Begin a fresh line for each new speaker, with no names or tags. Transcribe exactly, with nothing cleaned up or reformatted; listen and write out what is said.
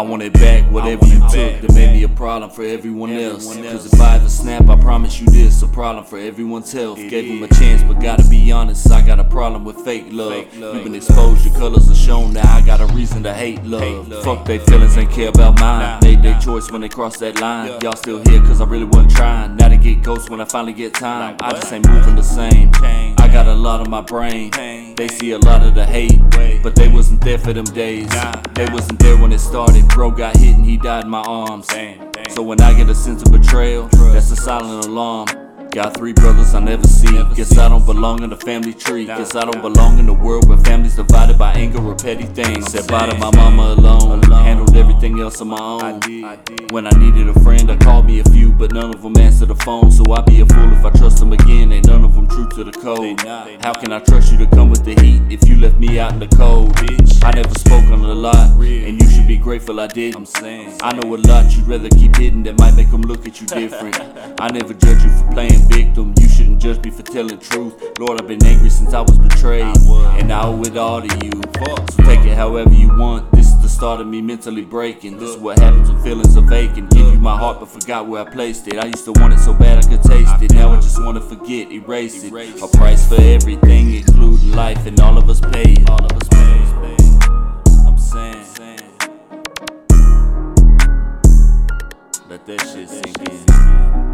want it back, whatever you took that made me a problem for everyone else. Cause if I ever snap, I promise you this, a problem for everyone's health. Gave him a chance, but gotta be honest, I got a problem with fake love. You've been exposed, your colors are shown, now I got a reason to hate love. Fuck they feelings, ain't care about mine. Made their choice when they crossed that line. Y'all still here cause I really wasn't trying. Now to get ghosts when I finally get time. I just ain't moving the same. I got a lot on my brain. They see a lot of the hate, but they wasn't there for them days. They wasn't there when it started. Bro got hit and he died in my arms. So when I get a sense of betrayal, that's a silent alarm. Got three brothers I never see. Guess I don't belong in the family tree. Guess I don't belong in the world where families divided by anger or petty things. Said bye to my mama alone. Handled everything else on my own. When I needed a friend, I called me a few, but none of them answered the phone. So I'd be a fool if I trust them again. Ain't none of them true to the code. How can I trust you to come with the heat if you left me out in the cold? I never spoke on it a lot, and you should be grateful I didn't. I know a lot you'd rather keep hidden that might make them look at you different. I never judge you for playing victim, you shouldn't judge me for telling truth. Lord, I've been angry since I was betrayed, and I owe it all to you. So take it however you want. This is the start of me mentally breaking. This is what happens when feelings are vacant. Give you my heart but forgot where I placed it. I used to want it so bad I could taste it. Now I just wanna forget, erase it. A price for everything, including life, and all of us pay it. All of us pay it. I'm saying, let that shit sink in.